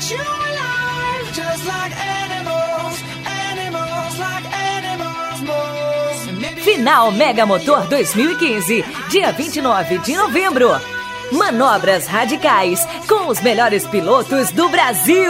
eat you alive, just like animals, animals like animals most. Final Mega Motor 2015, dia 29 de novembro. Manobras radicais com os melhores pilotos do Brasil.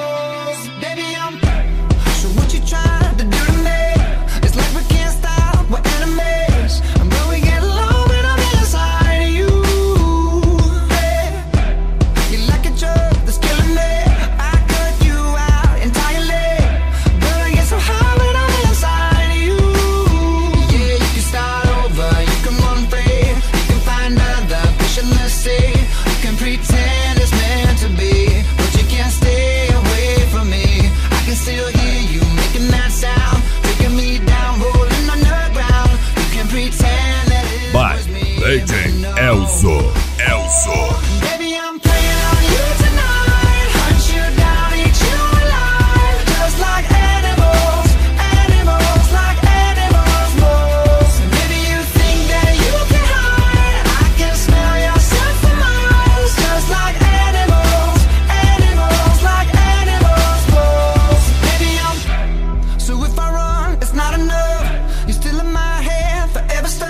Agent Elzo. Baby, I'm playing on you tonight. Hunt you down, eat you alive. Just like animals, animals like animals most. Maybe you think that you can hide. I can smell your scent for miles. Just like animals, animals like animals most. Baby, so if I run, it's not enough. You're still in my head, forever stuck.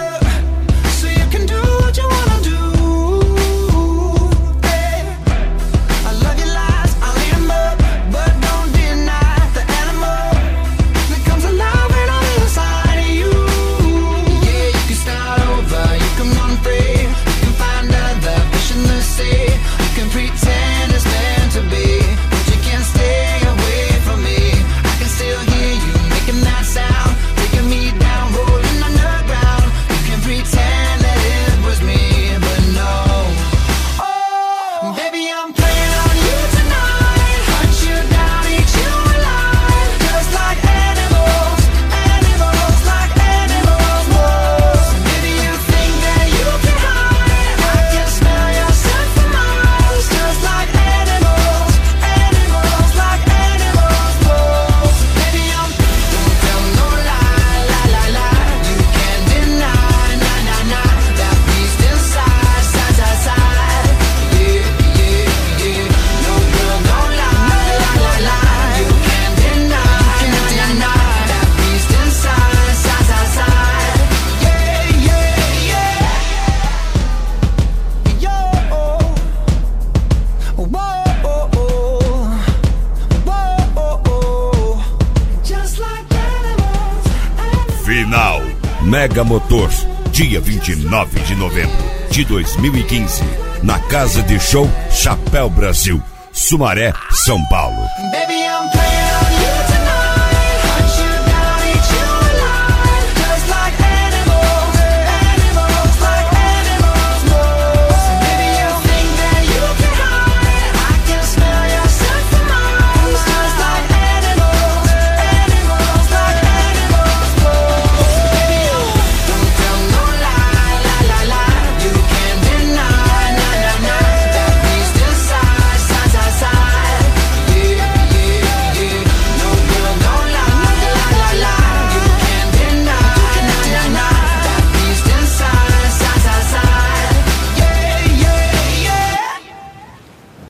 Final Mega Motor, dia 29 de novembro de 2015, na Casa de Show Chapéu Brasil, Sumaré, São Paulo. Baby,